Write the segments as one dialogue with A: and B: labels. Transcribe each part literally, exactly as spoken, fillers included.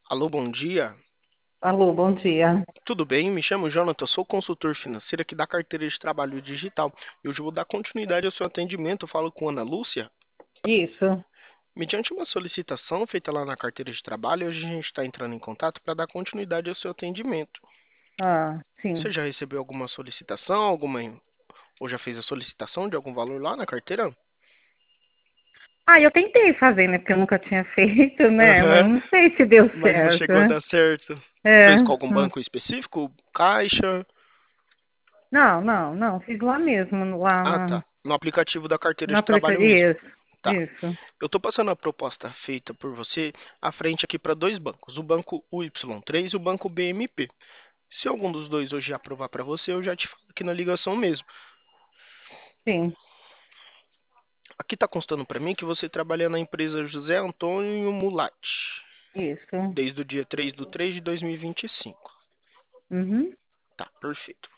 A: Alô, bom dia.
B: Alô, bom dia.
A: Tudo bem? Me chamo Jonathan, sou consultor financeiro aqui da carteira de trabalho digital. E hoje eu vou dar continuidade ao seu atendimento. Eu falo com Ana Lúcia.
B: Isso.
A: Mediante uma solicitação feita lá na carteira de trabalho, hoje a gente está entrando em contato para dar continuidade ao seu atendimento.
B: Ah,
A: Você
B: sim.
A: já recebeu alguma solicitação, alguma ou já fez a solicitação de algum valor lá na carteira?
B: Ah, eu tentei fazer, né? Porque eu nunca tinha feito, né? Mas
A: Aham,
B: não sei se deu
A: mas não
B: certo.
A: chegou a dar certo.
B: É.
A: Fez com algum
B: hum.
A: banco específico? Caixa?
B: Não, não, não. Fiz lá mesmo, lá
A: Ah,
B: na,
A: tá. No aplicativo da carteira
B: na
A: de trabalho mesmo.
B: aplicativo. Isso,
A: Tá.
B: isso.
A: Eu estou passando a proposta feita por você à frente aqui para dois bancos, o banco U Y três e o banco B M P. Se algum dos dois hoje aprovar para você, eu já te falo aqui na ligação mesmo.
B: Sim,
A: Aqui está constando para mim que você trabalha na empresa José Antônio Mulatti,
B: isso.
A: desde o dia três de três de dois mil e vinte e cinco.
B: Uhum.
A: Tá, perfeito.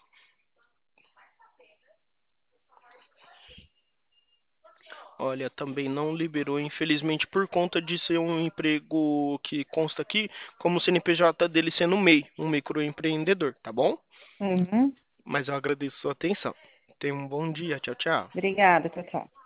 A: Olha, também não liberou, infelizmente, por conta de ser um emprego que consta aqui como C N P J dele sendo M E I, um microempreendedor, tá bom?
B: Uhum.
A: Mas eu agradeço a sua atenção. Tenha um bom dia. Tchau, tchau.
B: Obrigada, tchau, tchau.